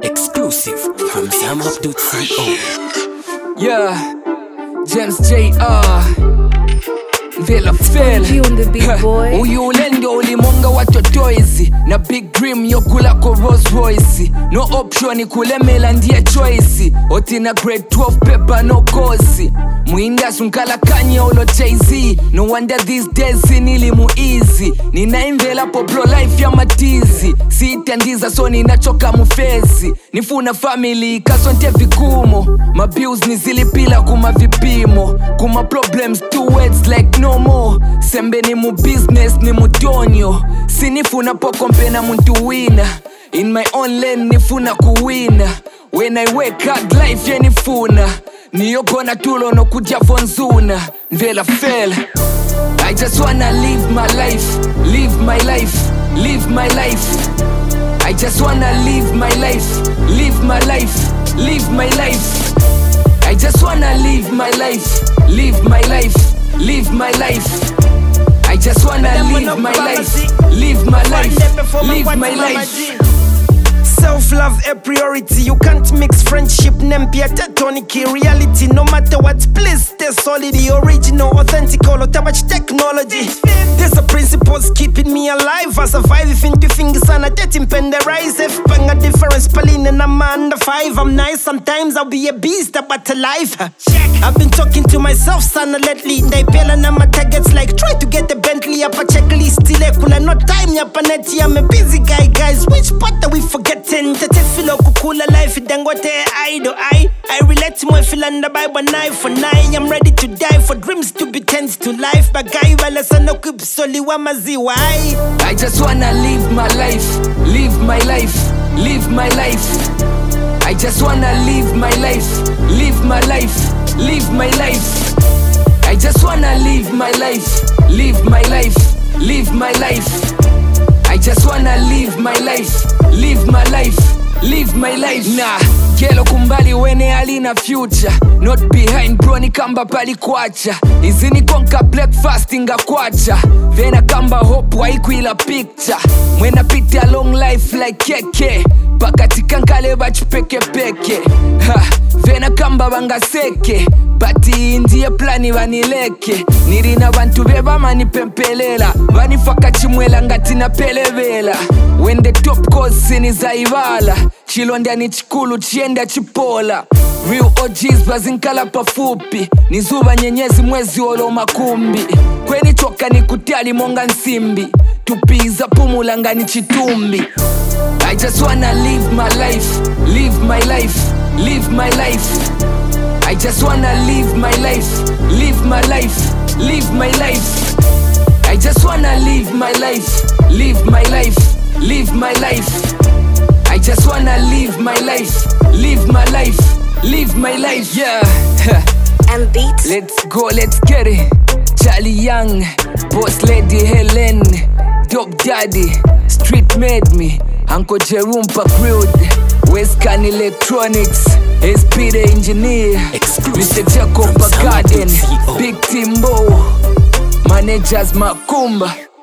Exclusive from ZamHub.co. Yeah, James J.R. Vela Fel on the big boy. Uyu ulendo ulimonga watotoizi na big dream yokula ko Rolls Royce. No option kulemela ndiye choice. Otina grade 12 paper no kosi. Muinda sunkala kanya ulo Jay-Z. No wonder these days nilimu easy. Nina imvela po pro life ya matizi. Sitandiza so ninachoka mufezi. Nifuna family kasonte vikumo. My bills nizilipila kuma vipimo. Kuma problems two words like no more. Sembe ni mu business ni mutonyo. Sinifuna pokompe na muntu wina. In my own lane nifuna kuwina. When I wake hard life yenifuna. Niyogona tulo no kuja fonzuna. Vela Fel. I just wanna live my life. Live my life. Live my life. I just wanna live my life. Live my life. Live my life. I just wanna live my life. Live my life. Live my life. I just wanna live my life. Live my life. Live my life. Self-love a priority. You can't mix friendship, nempia tectonic reality. No matter what, please stay solid. The original, authentic, all too much technology. There's a principles keeping me alive. I survive if into fingers and I get in penderize. If bang a difference, Pauline and I'm under 5. I'm nice, sometimes I'll be a beast, but alive. I've been talking to myself, son, lately. Naipela na my targets like try to get the Bentley up a checklist. Kuna no time ya paneti. I'm a busy guy, guys. Which part are we forgetting? Filo kukula life dangote I relate to my feel and the Bible knife for nine. I'm ready to die for dreams to be tense to life. But guy wala sana kup soli wa maziwa. I just wanna live my life. Live my life. Live my life. I just wanna live my life. Live my life. Live my life. I just wanna live my life. Live my life. Live my life. I just wanna live my life. Live my life. Live my life. Nah, kelo kumbali wene alina future. Not behind bro ni kamba pali kwacha. Izini konka breakfast inga kwacha. Vena kamba hope waikuila picture. Mwena piti a long life like keke. Pakatika nkale bachi peke peke. Ha, vena kamba banga seke. Bati indiye plani vanileke. Nirina bantu beba mani pempelela. Vanifaka chimwela ngati na pelevela. When the top cause ni zaibala. Chilonda ni chikulu chienda chipola. Real OGs bazinkala pafupi. Nizuba nyenyezi mwezi olo makumbi. Kweni choka ni kutiali monga nsimbi. Tupiza pumulanga ni chitumbi. I just wanna live my life. Live my life. Live my life. I just wanna live my life. Live my life. Live my life. I just wanna live my life. Live my life. Live my life. I just wanna live my life. Live my life. Live my life. Yeah. And beats. Let's go, let's get it. Charlie Young, Boss Lady Helen, Dope Daddy, Street Made Me, Uncle Jerome Pacrude, Westcan Electronics, SP the Engineer, Mr. Jacob Garden, Big Timbo, Managers Makumba.